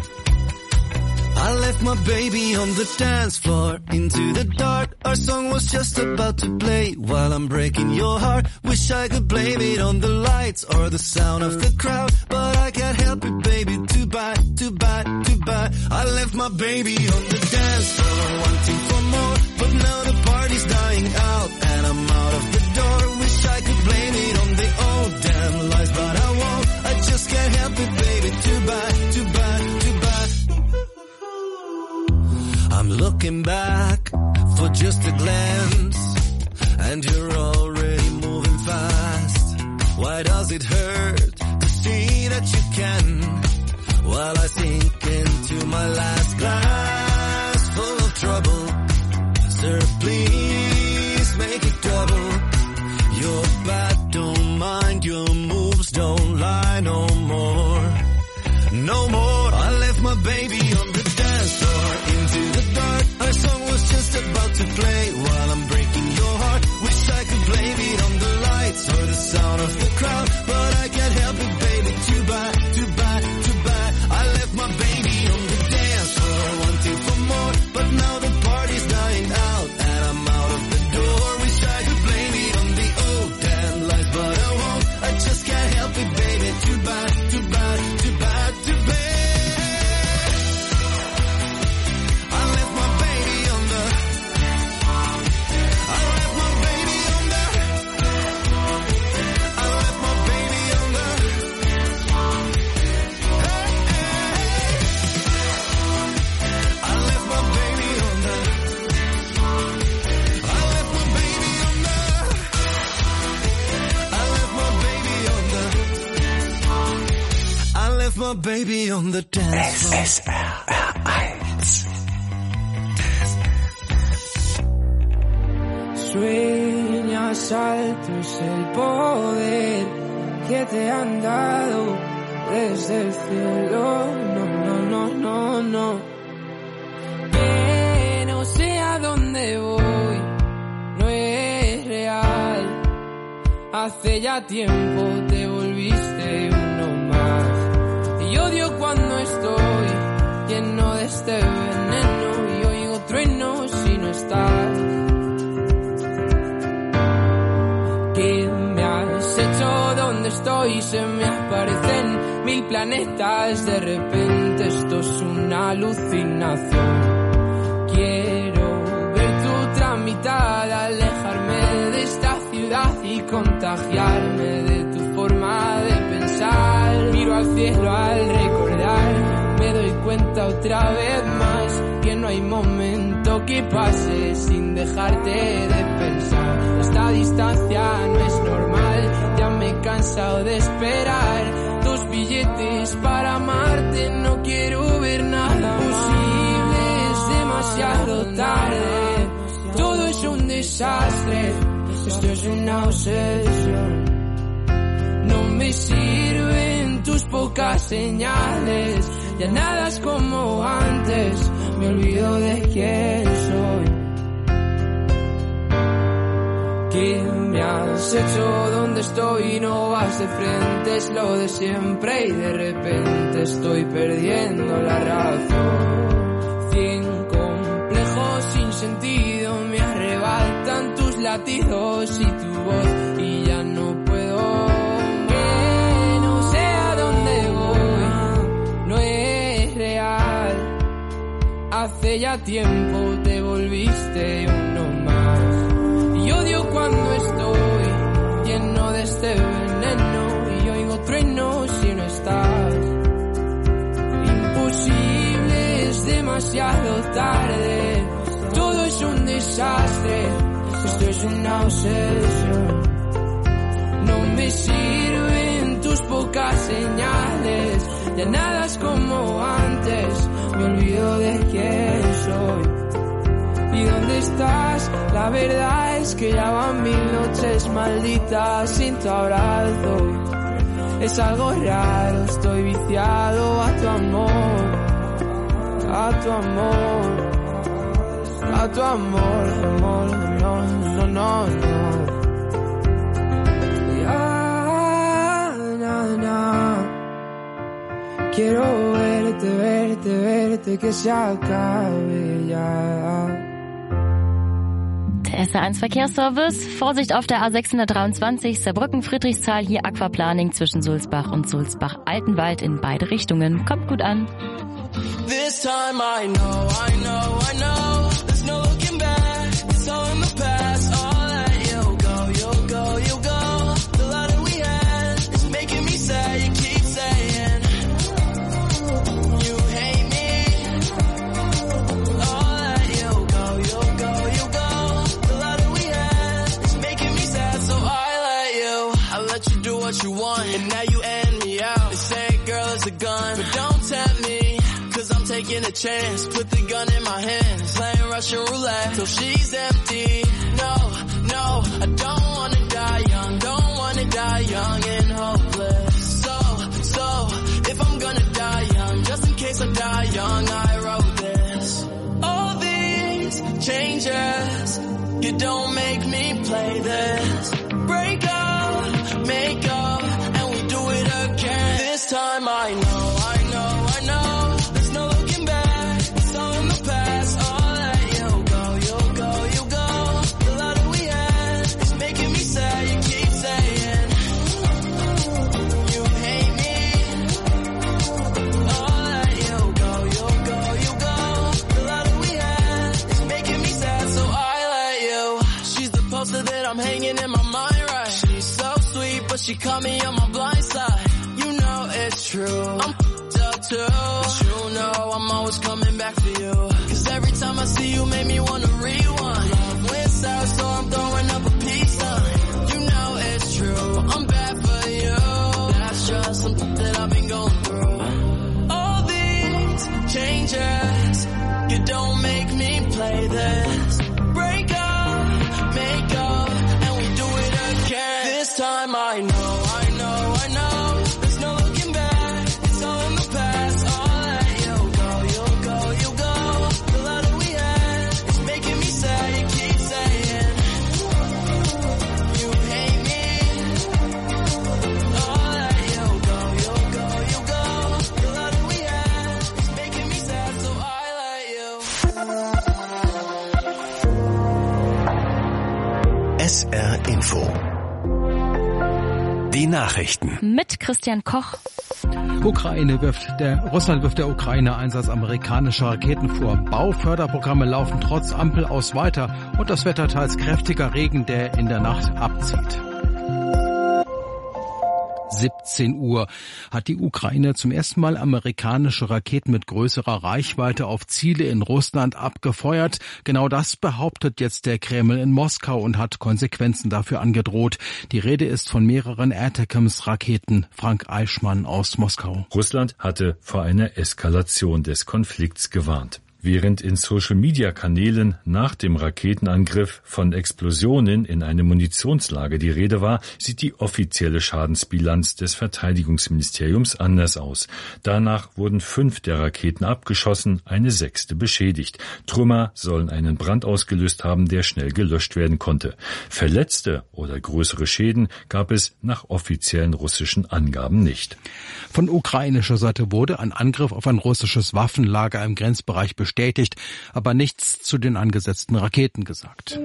I left my baby on the dance floor, into the dark. Our song was just about to play while I'm breaking your heart. Wish I could blame it on the lights or the sound of the crowd, but I can't help it, baby. Too bad, too bad, too bad. I left my baby on the dance floor, wanting for more, but now the party's dying out and I'm out of the door. Wish I could blame it on the old damn lies, but I won't. I just can't help it, baby. Too bad, too bad, too bad. I'm looking back for just a glance, and you're already moving fast. Why does it hurt to see that you can, while I sink into my last glass full of trouble? Sir, please make it double. You're bad, don't mind your moves, don't lie no more. No more. I left my baby on the dance floor, into the dark. Our song was just about to play while I'm breaking your heart. Wish I could blame it on the lights or the sound of the crowd, but I can't help it, baby. Too bad, too bad, too bad. I left my baby on the dance floor, wanting for more, but now the party's dying out and I'm out my baby on the dance floor. S S R eins. Sueñas alto es el poder que te han dado desde el cielo. No, no, no, no, no. Que no sé a dónde voy, no es real. Hace ya tiempo te volviste uno más. Y odio cuando estoy lleno de este veneno y oigo truenos si no estás. ¿Qué me has hecho? ¿Dónde estoy? Se me aparecen mil planetas. De repente esto es una alucinación. Quiero ver tu tramitada, alejarme de esta ciudad y contagiarme de tu forma de pensar. Miro al cielo al recordar, me doy cuenta otra vez más que no hay momento que pase sin dejarte de pensar. Esta distancia no es normal, ya me he cansado de esperar. Dos billetes para amarte, no quiero ver nada posible, es demasiado tarde. Todo es un desastre, esto es una obsesión. No me sirven tus pocas señales, ya nada es como antes, me olvido de quién soy. ¿Qué me has hecho? ¿Dónde estoy? No vas de frente, es lo de siempre y de repente estoy perdiendo la razón. Cien complejos sin sentido me arrebatan tus latidos y tu voz y ya no puedo. Que no sé a dónde voy, no es real. Hace ya tiempo te volviste uno más. Y odio cuando estoy lleno de este veneno y oigo truenos si no estás. Imposible, es demasiado tarde. Todo es un desastre, esto es una obsesión. No me sirven tus pocas señales, ya nada es como antes, me olvido de quién soy. ¿Y dónde estás? La verdad es que ya van mil noches malditas sin tu abrazo. Es algo raro, estoy viciado a tu amor, a tu amor, a tu amor, amor, no, no, no, no. Ya, na, na. Quiero verte, verte, verte, que se acabe ya. Der S R eins Verkehrsservice. Vorsicht auf der A sechshundertdreiundzwanzig Saarbrücken-Friedrichsthal, hier Aquaplaning zwischen Sulzbach und Sulzbach-Altenwald in beide Richtungen. Kommt gut an. This time I know, I know, I know. There's no looking back. It's all in the past. All that you'll go, you'll go, you'll go. The love that we had is making me sad. You keep saying you hate me. All that you'll go, you'll go, you'll go. The love that we had is making me sad. So I let you, I let you do what you want, and now you end me out. They say girl is a gun, but don't tempt me. Cause I'm taking a chance, put the gun in my hands, playing Russian roulette till she's empty. No, no, I don't wanna die young, don't wanna die young and hopeless. So, so, if I'm gonna die young, just in case I die young, I wrote this. All these changes, you don't make me play this. Break up, make up, and we do it again. This time I know, I know, I know. I'm hanging in my mind right. She's so sweet, but she caught me on my blind side. You know it's true, I'm f***ed up too. But you know I'm always coming back for you. Cause every time I see you make me wanna rewind. Love went south, so I'm throwing up a peace sign. You know it's true, I'm bad for you. That's just something that I've been going through. S R Info. Die Nachrichten. Mit Christian Koch. Ukraine wirft der, Russland wirft der Ukraine Einsatz amerikanischer Raketen vor. Bauförderprogramme laufen trotz Ampel aus weiter und das Wetter teils kräftiger Regen, der in der Nacht abzieht. siebzehn Uhr hat die Ukraine zum ersten Mal amerikanische Raketen mit größerer Reichweite auf Ziele in Russland abgefeuert. Genau das behauptet jetzt der Kreml in Moskau und hat Konsequenzen dafür angedroht. Die Rede ist von mehreren Atacms-Raketen. Frank Eichmann aus Moskau. Russland hatte vor einer Eskalation des Konflikts gewarnt. Während in Social-Media-Kanälen nach dem Raketenangriff von Explosionen in einem Munitionslager die Rede war, sieht die offizielle Schadensbilanz des Verteidigungsministeriums anders aus. Danach wurden fünf der Raketen abgeschossen, eine sechste beschädigt. Trümmer sollen einen Brand ausgelöst haben, der schnell gelöscht werden konnte. Verletzte oder größere Schäden gab es nach offiziellen russischen Angaben nicht. Von ukrainischer Seite wurde ein Angriff auf ein russisches Waffenlager im Grenzbereich bestätigt, aber nichts zu den angesetzten Raketen gesagt.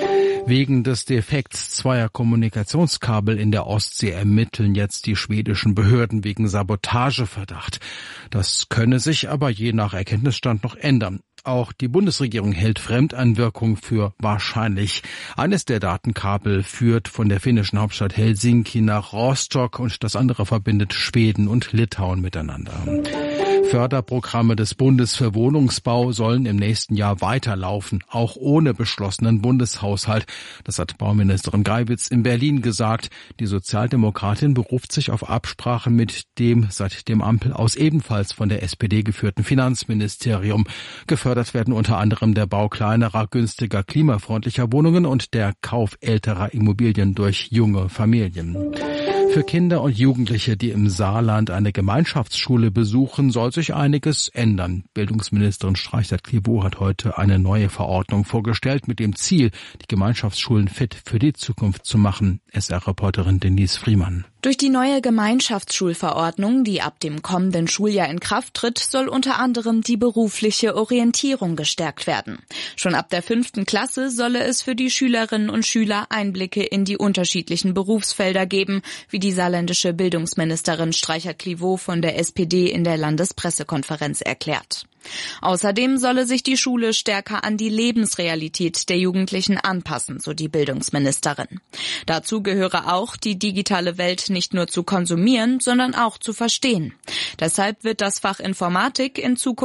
Wegen des Defekts zweier Kommunikationskabel in der Ostsee ermitteln jetzt die schwedischen Behörden wegen Sabotageverdacht. Das könne sich aber je nach Erkenntnisstand noch ändern. Auch die Bundesregierung hält Fremdeinwirkung für wahrscheinlich. Eines der Datenkabel führt von der finnischen Hauptstadt Helsinki nach Rostock und das andere verbindet Schweden und Litauen miteinander. Förderprogramme des Bundes für Wohnungsbau sollen im nächsten Jahr weiterlaufen, auch ohne beschlossenen Bundeshaushalt. Das hat Bauministerin Geiwitz in Berlin gesagt. Die Sozialdemokratin beruft sich auf Absprache mit dem seit dem Ampel aus ebenfalls von der S P D geführten Finanzministerium. Gefördert werden unter anderem der Bau kleinerer, günstiger, klimafreundlicher Wohnungen und der Kauf älterer Immobilien durch junge Familien. Für Kinder und Jugendliche, die im Saarland eine Gemeinschaftsschule besuchen, soll sich einiges ändern. Bildungsministerin Streichert-Clivaux hat heute eine neue Verordnung vorgestellt mit dem Ziel, die Gemeinschaftsschulen fit für die Zukunft zu machen. S R-Reporterin Denise Friemann. Durch die neue Gemeinschaftsschulverordnung, die ab dem kommenden Schuljahr in Kraft tritt, soll unter anderem die berufliche Orientierung gestärkt werden. Schon ab der fünften Klasse solle es für die Schülerinnen und Schüler Einblicke in die unterschiedlichen Berufsfelder geben, wie die saarländische Bildungsministerin Streichert-Clivaux von der S P D in der Landespressekonferenz erklärt. Außerdem solle sich die Schule stärker an die Lebensrealität der Jugendlichen anpassen, so die Bildungsministerin. Dazu gehöre auch, die digitale Welt nicht nur zu konsumieren, sondern auch zu verstehen. Deshalb wird das Fach Informatik in Zukunft